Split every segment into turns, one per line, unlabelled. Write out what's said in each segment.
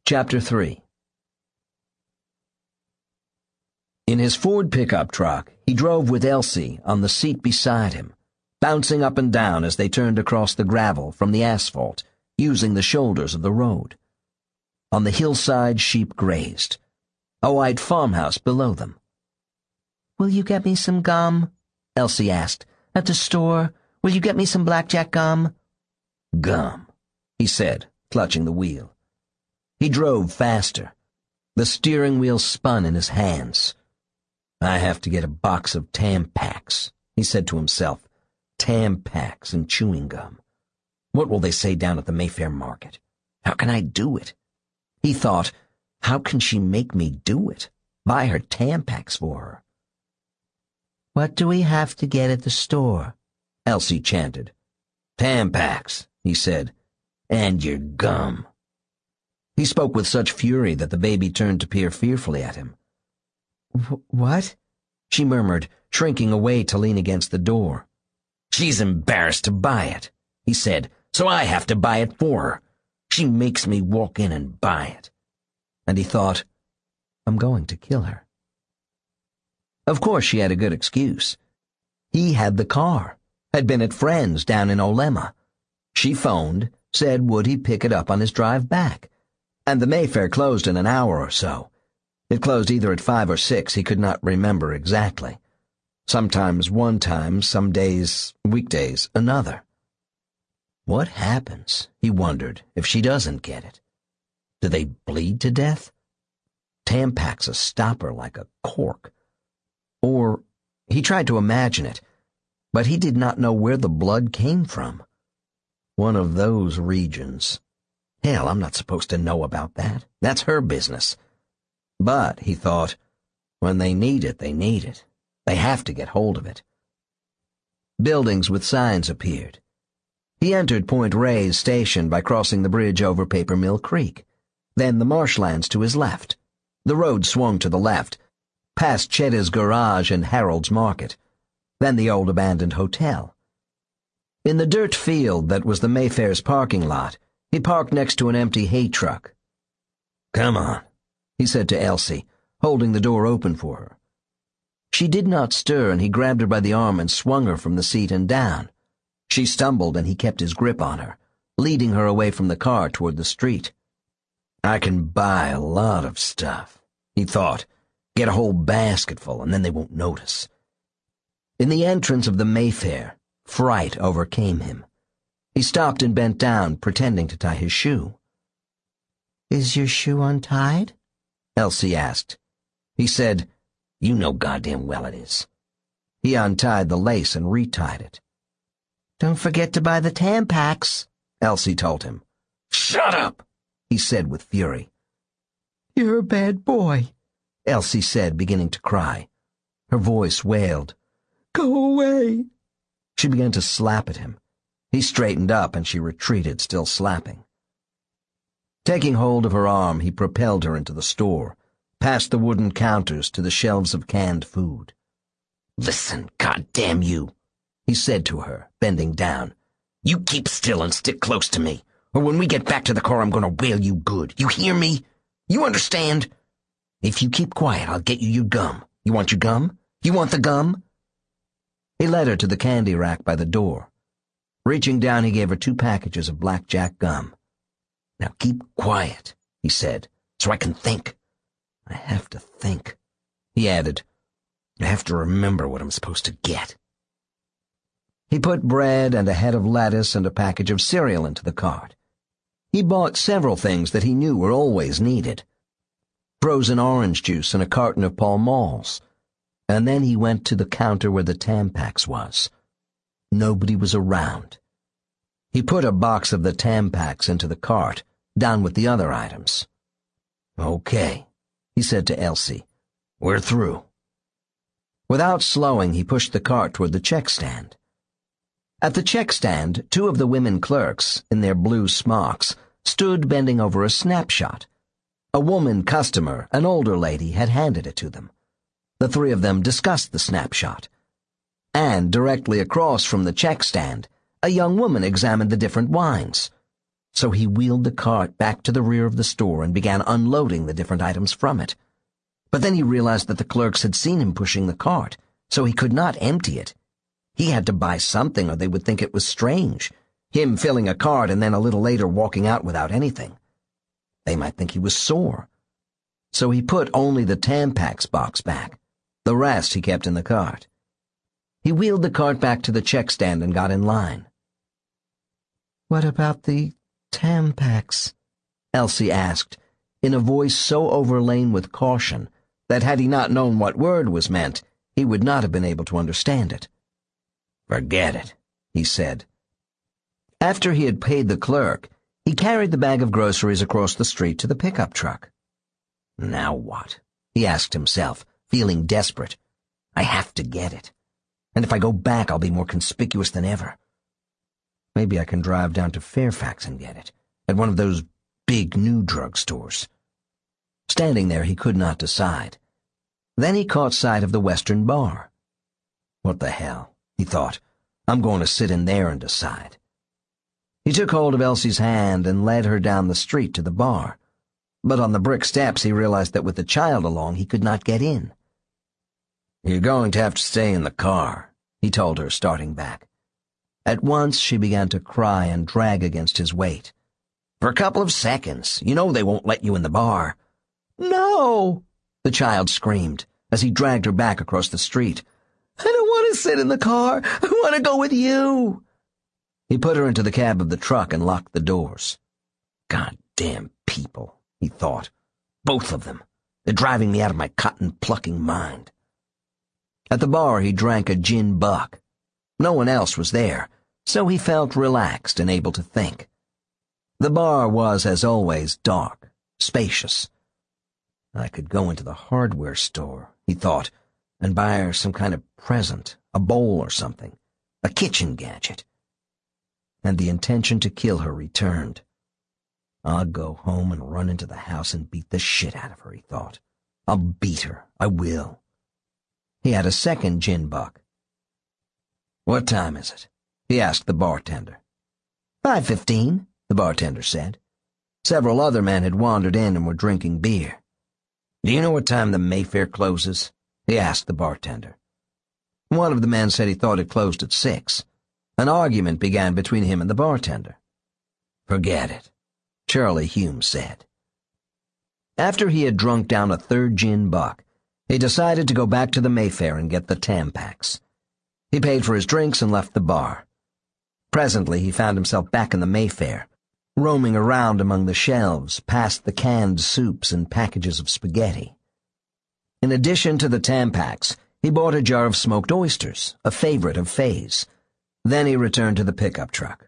Chapter 3. In his Ford pickup truck, he drove with Elsie on the seat beside him, bouncing up and down as they turned across the gravel from the asphalt, using the shoulders of the road. On the hillside, sheep grazed. A white farmhouse below them.
"Will you get me some gum?" Elsie asked. "At the store, will you get me some blackjack gum?"
"Gum," he said, clutching the wheel. He drove faster. The steering wheel spun in his hands. "I have to get a box of Tampax," he said to himself. "Tampax and chewing gum. What will they say down at the Mayfair market? How can I do it?" He thought, how can she make me do it? Buy her Tampax for her.
"What do we have to get at the store?"
Elsie chanted. "Tampax," he said, "and your gum." He spoke with such fury that the baby turned to peer fearfully at him.
"What?"
she murmured, shrinking away to lean against the door. "She's embarrassed to buy it," he said, "so I have to buy it for her. She makes me walk in and buy it." And he thought, I'm going to kill her. Of course she had a good excuse. He had the car, had been at friends down in Olema. She phoned, said would he pick it up on his drive back. And the Mayfair closed in an hour or so. It closed either at 5 or 6, he could not remember exactly. Sometimes one time, some days, weekdays, another. What happens, he wondered, if she doesn't get it? Do they bleed to death? Tampax a stopper like a cork. Or, he tried to imagine it, but he did not know where the blood came from. One of those regions. Hell, I'm not supposed to know about that. That's her business. But, he thought, when they need it, they need it. They have to get hold of it. Buildings with signs appeared. He entered Point Reyes Station by crossing the bridge over Paper Mill Creek. Then the marshlands to his left. The road swung to the left, past Chetta's Garage and Harold's Market. Then the old abandoned hotel. In the dirt field that was the Mayfair's parking lot, he parked next to an empty hay truck. "Come on," he said to Elsie, holding the door open for her. She did not stir, and he grabbed her by the arm and swung her from the seat and down. She stumbled, and he kept his grip on her, leading her away from the car toward the street. I can buy a lot of stuff, he thought. Get a whole basketful, and then they won't notice. In the entrance of the Mayfair, fright overcame him. He stopped and bent down, pretending to tie his shoe.
"Is your shoe untied?"
Elsie asked. He said, "You know goddamn well it is." He untied the lace and retied it.
"Don't forget to buy the Tampax," Elsie
told him. "Shut up," he said with fury.
"You're a bad boy,"
Elsie said, beginning to cry. Her voice wailed.
"Go away."
She began to slap at him. He straightened up, and she retreated, still slapping. Taking hold of her arm, he propelled her into the store, past the wooden counters to the shelves of canned food. "Listen, goddamn you," he said to her, bending down. "You keep still and stick close to me, or when we get back to the car I'm going to whale you good. You hear me? You understand? If you keep quiet, I'll get you your gum. You want your gum? You want the gum?" He led her to the candy rack by the door. Reaching down, he gave her 2 packages of blackjack gum. "Now keep quiet," he said, "so I can think. I have to think," he added. "I have to remember what I'm supposed to get." He put bread and a head of lettuce and a package of cereal into the cart. He bought several things that he knew were always needed. Frozen orange juice and a carton of Pall Malls. And then he went to the counter where the Tampax was. Nobody was around. He put a box of the Tampax into the cart, down with the other items. "Okay," he said to Elsie. "We're through." Without slowing, he pushed the cart toward the check stand. At the check stand, 2 of the women clerks, in their blue smocks, stood bending over a snapshot. A woman customer, an older lady, had handed it to them. The 3 of them discussed the snapshot. And directly across from the check stand, a young woman examined the different wines. so he wheeled the cart back to the rear of the store and began unloading the different items from it. But then he realized that the clerks had seen him pushing the cart, so he could not empty it. He had to buy something or they would think it was strange, him filling a cart and then a little later walking out without anything. They might think he was sore. So he put only the Tampax box back. The rest he kept in the cart. He wheeled the cart back to the check stand and got in line.
"What about the Tampax?"
Elsie asked, in a voice so overlain with caution that had he not known what word was meant, he would not have been able to understand it. "Forget it," he said. After he had paid the clerk, he carried the bag of groceries across the street to the pickup truck. Now what? He asked himself, feeling desperate. I have to get it. And if I go back, I'll be more conspicuous than ever. Maybe I can drive down to Fairfax and get it, at one of those big new drugstores. Standing there, he could not decide. Then he caught sight of the Western Bar. What the hell, he thought. I'm going to sit in there and decide. He took hold of Elsie's hand and led her down the street to the bar. But on the brick steps, he realized that with the child along, he could not get in. You're going to have to stay in the car, he told her, starting back. At once, she began to cry and drag against his weight. For a couple of seconds, you know they won't let you in the bar. No, the child screamed as he dragged her back across the street. I don't want to sit in the car. I want to go with you. He put her into the cab of the truck and locked the doors. Goddamn people, he thought. Both of them. They're driving me out of my cotton-plucking mind. At the bar, he drank a gin buck. No one else was there, so he felt relaxed and able to think. The bar was, as always, dark, spacious. I could go into the hardware store, he thought, and buy her some kind of present, a bowl or something, a kitchen gadget. And the intention to kill her returned. I'll go home and run into the house and beat the shit out of her, he thought. I'll beat her. I will. He had a second gin buck. What time is it? He asked the bartender. 5:15, the bartender said. Several other men had wandered in and were drinking beer. Do you know what time the Mayfair closes? He asked the bartender. One of the men said he thought it closed at 6. An argument began between him and the bartender. Forget it, Charlie Hume said. After he had drunk down a third gin buck, he decided to go back to the Mayfair and get the Tampax. He paid for his drinks and left the bar. Presently, he found himself back in the Mayfair, roaming around among the shelves, past the canned soups and packages of spaghetti. In addition to the Tampax, he bought a jar of smoked oysters, a favorite of Faye's. Then he returned to the pickup truck.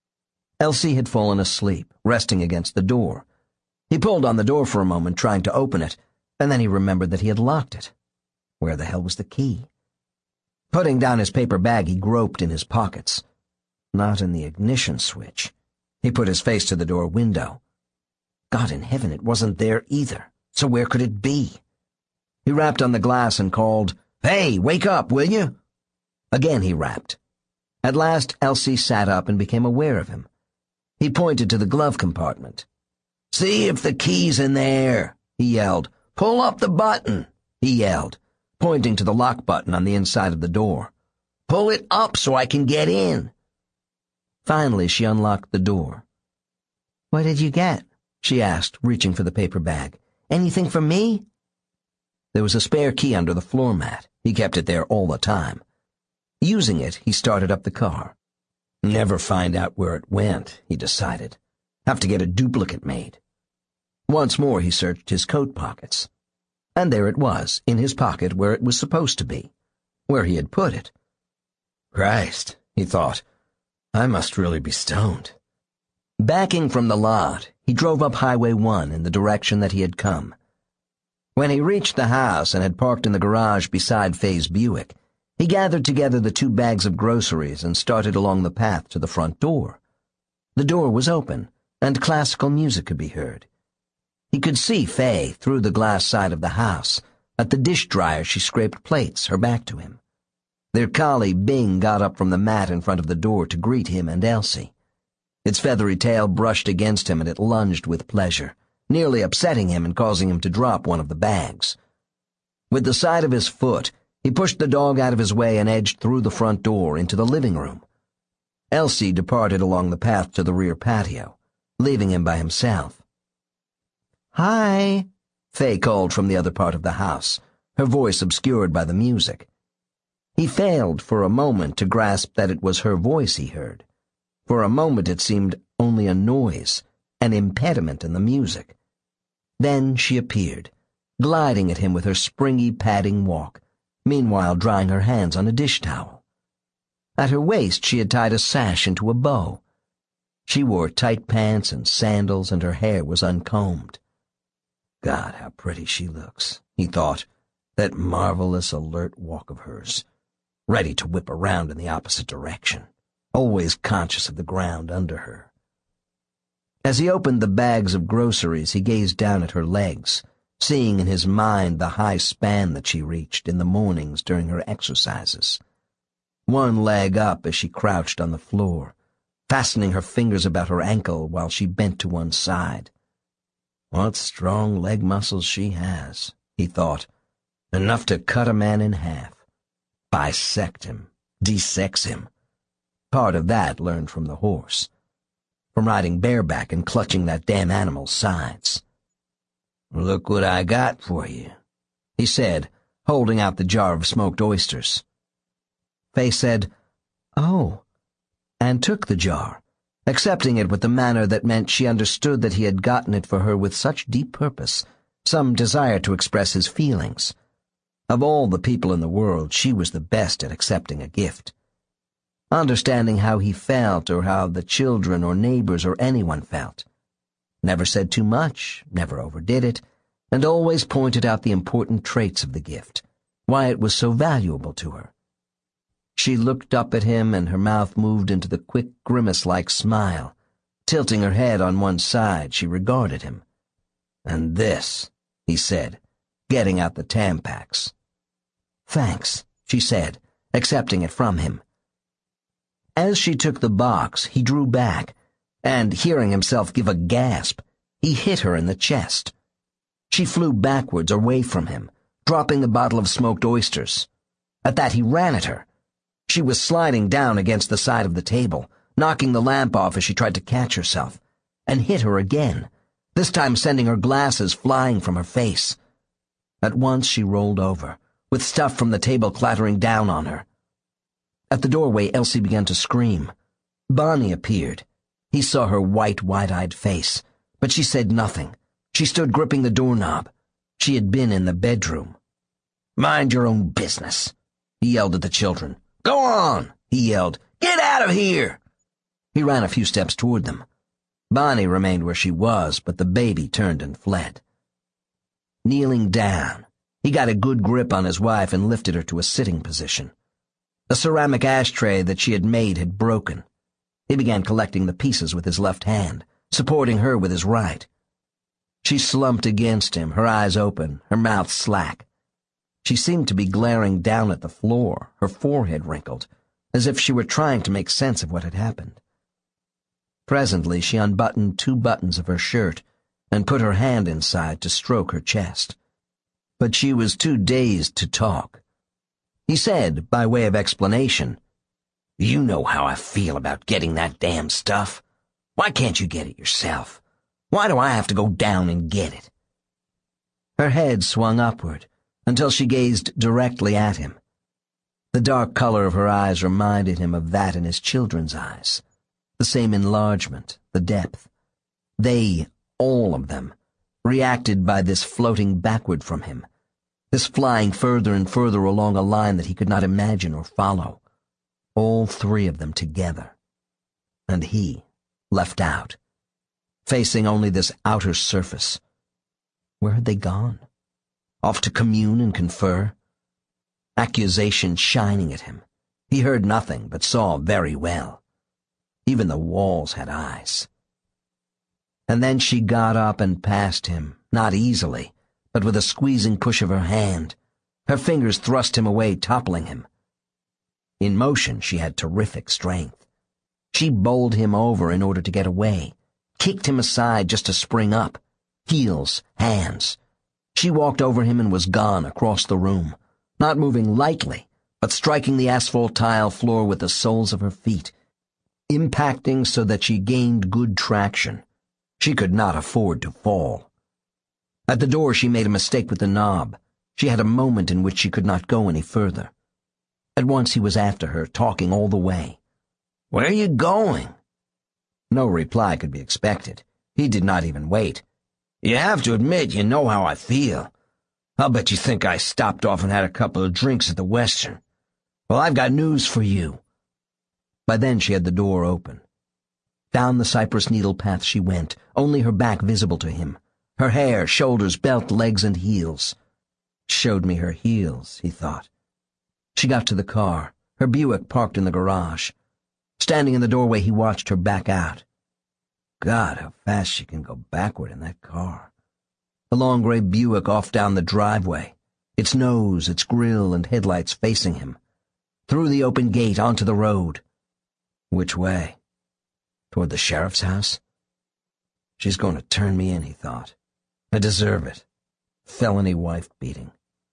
Elsie had fallen asleep, resting against the door. He pulled on the door for a moment, trying to open it, and then he remembered that he had locked it. Where the hell was the key? Putting down his paper bag, he groped in his pockets. Not in the ignition switch. He put his face to the door window. God in heaven, it wasn't there either. So where could it be? He rapped on the glass and called, Hey, wake up, will you? Again he rapped. At last, Elsie sat up and became aware of him. He pointed to the glove compartment. See if the key's in there, he yelled. Pull up the button, he yelled, pointing to the lock button on the inside of the door. Pull it up so I can get in. Finally, she unlocked the door. What did you get? She asked, reaching for the paper bag. Anything for me? There was a spare key under the floor mat. He kept it there all the time. Using it, he started up the car. Never find out where it went, he decided. Have to get a duplicate made. Once more he searched his coat pockets. And there it was, in his pocket where it was supposed to be, where he had put it. Christ, he thought, I must really be stoned. Backing from the lot, he drove up Highway 1 in the direction that he had come. When he reached the house and had parked in the garage beside Faye's Buick, he gathered together the 2 bags of groceries and started along the path to the front door. The door was open, and classical music could be heard. He could see Faye through the glass side of the house. At the dish dryer she scraped plates, her back to him. Their collie, Bing, got up from the mat in front of the door to greet him and Elsie. Its feathery tail brushed against him and it lunged with pleasure, nearly upsetting him and causing him to drop one of the bags. With the side of his foot, he pushed the dog out of his way and edged through the front door into the living room. Elsie departed along the path to the rear patio, leaving him by himself. "Hi," Faye called from the other part of the house, her voice obscured by the music. He failed for a moment to grasp that it was her voice he heard. For a moment it seemed only a noise, an impediment in the music. Then she appeared, gliding at him with her springy, padding walk, meanwhile drying her hands on a dish towel. At her waist she had tied a sash into a bow. She wore tight pants and sandals, and her hair was uncombed. God, how pretty she looks, he thought, that marvelous, alert walk of hers, ready to whip around in the opposite direction, always conscious of the ground under her. As he opened the bags of groceries, he gazed down at her legs, seeing in his mind the high span that she reached in the mornings during her exercises. One leg up as she crouched on the floor, fastening her fingers about her ankle while she bent to one side. What strong leg muscles she has, he thought, enough to cut a man in half, bisect him, desex him. Part of that learned from the horse, from riding bareback and clutching that damn animal's sides. "Look what I got for you," he said, holding out the jar of smoked oysters. Faye said, "Oh," and took the jar, accepting it with the manner that meant she understood that he had gotten it for her with such deep purpose, some desire to express his feelings. Of all the people in the world, she was the best at accepting a gift. Understanding how he felt or how the children or neighbors or anyone felt. Never said too much, never overdid it, and always pointed out the important traits of the gift, why it was so valuable to her. She looked up at him and her mouth moved into the quick grimace-like smile. Tilting her head on one side, she regarded him. "And this," he said, getting out the Tampax. "Thanks," she said, accepting it from him. As she took the box, he drew back, and, hearing himself give a gasp, he hit her in the chest. She flew backwards away from him, dropping the bottle of smoked oysters. At that he ran at her. She was sliding down against the side of the table, knocking the lamp off as she tried to catch herself, and hit her again, this time sending her glasses flying from her face. At once she rolled over, with stuff from the table clattering down on her. At the doorway, Elsie began to scream. Bonnie appeared. He saw her white, wide-eyed face, but she said nothing. She stood gripping the doorknob. She had been in the bedroom. "Mind your own business," he yelled at the children. "Go on," he yelled. "Get out of here!" He ran a few steps toward them. Bonnie remained where she was, but the baby turned and fled. Kneeling down, he got a good grip on his wife and lifted her to a sitting position. The ceramic ashtray that she had made had broken. He began collecting the pieces with his left hand, supporting her with his right. She slumped against him, her eyes open, her mouth slack. She seemed to be glaring down at the floor, her forehead wrinkled, as if she were trying to make sense of what had happened. Presently she unbuttoned 2 buttons of her shirt and put her hand inside to stroke her chest. But she was too dazed to talk. He said, by way of explanation, "You know how I feel about getting that damn stuff. Why can't you get it yourself? Why do I have to go down and get it?" Her head swung upward until she gazed directly at him. The dark color of her eyes reminded him of that in his children's eyes. The same enlargement, the depth. They, all of them, reacted by this floating backward from him, this flying further and further along a line that he could not imagine or follow. All 3 of them together. And he, left out, facing only this outer surface. Where had they gone? Off to commune and confer? Accusation shining at him. He heard nothing, but saw very well. Even the walls had eyes. And then she got up and passed him, not easily, but with a squeezing push of her hand. Her fingers thrust him away, toppling him. In motion, she had terrific strength. She bowled him over in order to get away, kicked him aside just to spring up. Heels, hands. She walked over him and was gone across the room, not moving lightly, but striking the asphalt tile floor with the soles of her feet, impacting so that she gained good traction. She could not afford to fall. At the door she made a mistake with the knob. She had a moment in which she could not go any further. At once he was after her, talking all the way. "Where are you going?" No reply could be expected. He did not even wait. "You have to admit you know how I feel. I'll bet you think I stopped off and had a couple of drinks at the Western. Well, I've got news for you." By then she had the door open. Down the cypress needle path she went, only her back visible to him. Her hair, shoulders, belt, legs, and heels. Showed me her heels, he thought. She got to the car, her Buick parked in the garage. Standing in the doorway, he watched her back out. God, how fast she can go backward in that car. The long gray Buick off down the driveway, its nose, its grill, and headlights facing him. Through the open gate onto the road. Which way? Toward the sheriff's house? She's going to turn me in, he thought. I deserve it. Felony wife beating.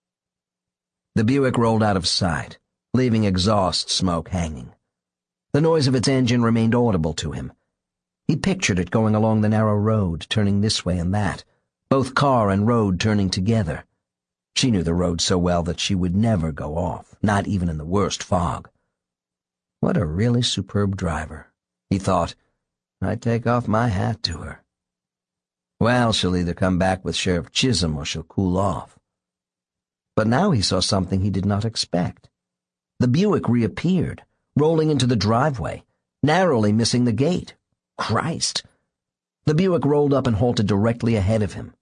The Buick rolled out of sight, leaving exhaust smoke hanging. The noise of its engine remained audible to him. He pictured it going along the narrow road, turning this way and that, both car and road turning together. She knew the road so well that she would never go off, not even in the worst fog. What a really superb driver, he thought. I'd take off my hat to her. Well, she'll either come back with Sheriff Chisholm or she'll cool off. But now he saw something he did not expect. The Buick reappeared, rolling into the driveway, narrowly missing the gate. Christ! The Buick rolled up and halted directly ahead of him.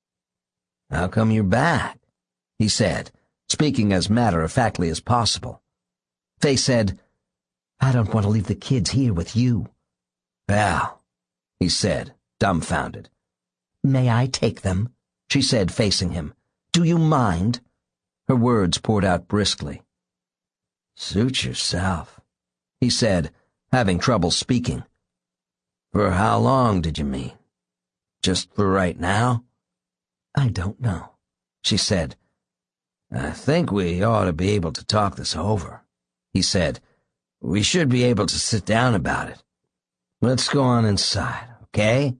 "How come you're back?" he said, speaking as matter-of-factly as possible. Faye said, "I don't want to leave the kids here with you." "Well," he said, dumbfounded. "May I take them?" she said, facing him. "Do you mind?" Her words poured out briskly. "Suit yourself," he said, having trouble speaking. "For how long did you mean? Just for right now?" "I don't know," she said. "I think we ought to be able to talk this over," he said. "We should be able to sit down about it. Let's go on inside, okay?"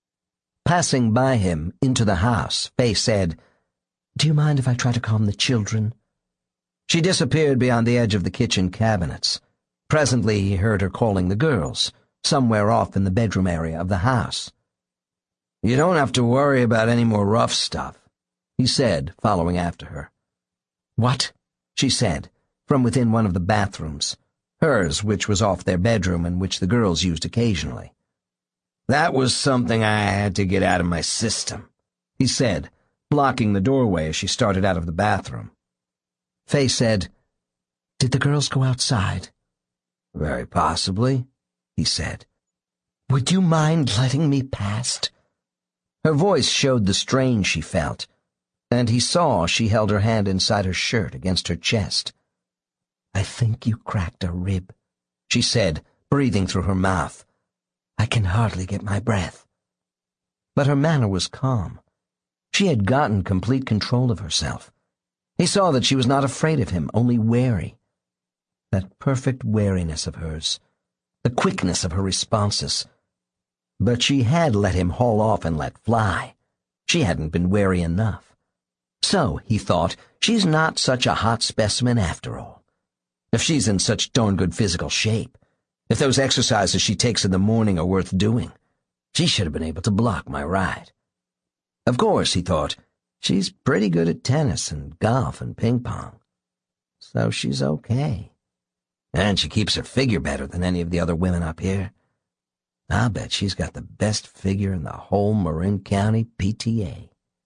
Passing by him into the house, Faye said, "Do you mind if I try to calm the children?" She disappeared beyond the edge of the kitchen cabinets. Presently he heard her calling the girls, somewhere off in the bedroom area of the house. "You don't have to worry about any more rough stuff," he said, following after her. "What?" she said, from within one of the bathrooms, hers, which was off their bedroom and which the girls used occasionally. "That was something I had to get out of my system," he said, blocking the doorway as she started out of the bathroom. Faye said, "Did the girls go outside?" "Very possibly," he said. "Would you mind letting me past?" Her voice showed the strain she felt, and he saw she held her hand inside her shirt against her chest. "I think you cracked a rib," she said, breathing through her mouth. "I can hardly get my breath." But her manner was calm. She had gotten complete control of herself. He saw that she was not afraid of him, only wary. That perfect wariness of hers, the quickness of her responses. But she had let him haul off and let fly. She hadn't been wary enough. So, he thought, she's not such a hot specimen after all. If she's in such darn good physical shape, if those exercises she takes in the morning are worth doing, she should have been able to block my ride. Of course, he thought, she's pretty good at tennis and golf and ping-pong. So she's okay. And she keeps her figure better than any of the other women up here. I'll bet she's got the best figure in the whole Marin County PTA.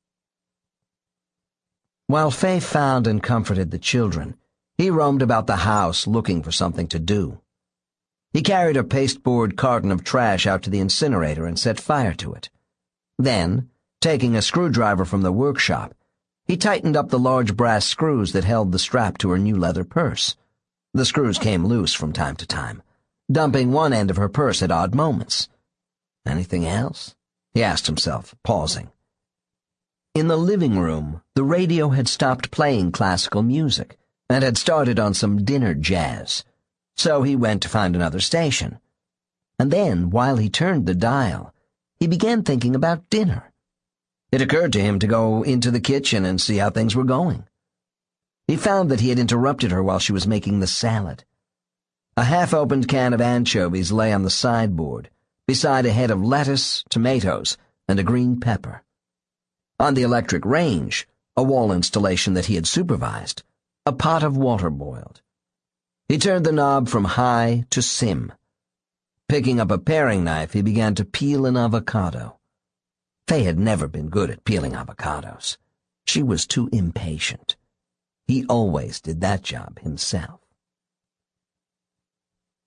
While Faye found and comforted the children, he roamed about the house looking for something to do. He carried a pasteboard carton of trash out to the incinerator and set fire to it. Then, taking a screwdriver from the workshop, he tightened up the large brass screws that held the strap to her new leather purse. The screws came loose from time to time, dumping one end of her purse at odd moments. Anything else? He asked himself, pausing. In the living room, the radio had stopped playing classical music and had started on some dinner jazz, so he went to find another station. And then, while he turned the dial, he began thinking about dinner. It occurred to him to go into the kitchen and see how things were going. He found that he had interrupted her while she was making the salad. A half-opened can of anchovies lay on the sideboard, beside a head of lettuce, tomatoes, and a green pepper. On the electric range, a wall installation that he had supervised, a pot of water boiled. He turned the knob from high to sim. Picking up a paring knife, he began to peel an avocado. Faye had never been good at peeling avocados. She was too impatient. He always did that job himself.